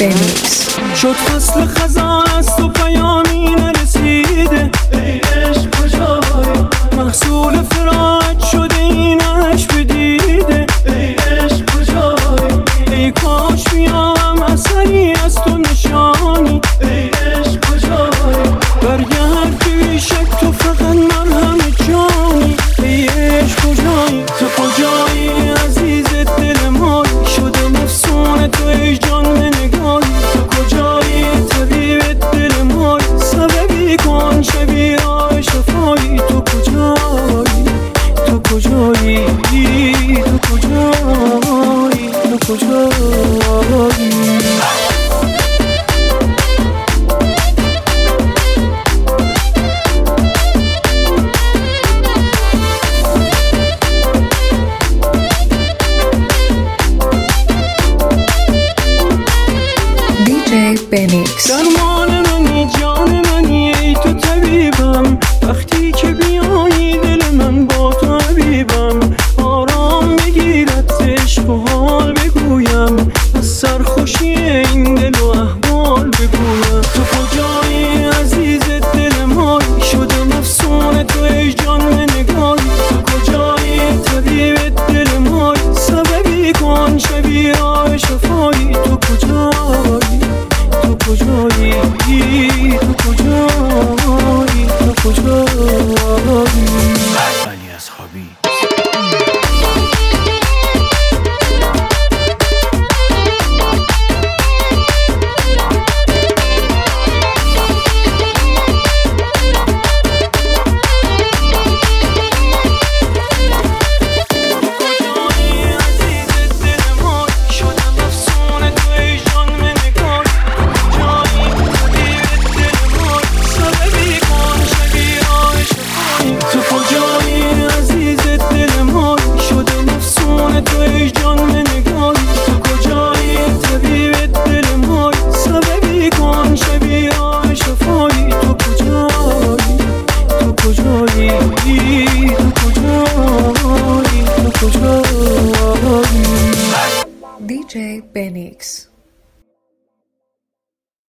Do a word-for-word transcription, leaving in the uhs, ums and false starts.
بمیکس. شد فصل خزان است و پیامی نرسیده، ای عشق کجایی؟ محصول فراق شده این عشق بدیده، ای عشق کجایی؟ ای کاش بیام اثری از تو نشانی، ای عشق کجایی؟ برگرد بی شک تو فقط من همه جانی، ای عشق کجایی؟ تو کجایی عزیز دل مایی؟ شده مفسون تو ای جان به نگاهی، تو کجایی طبیب دل مایی؟ سببی کن شبیه شفایی، تو کجایی؟ تو کجایی؟ تو کجایی؟ تو کجایی؟ دی جی بمیکس. در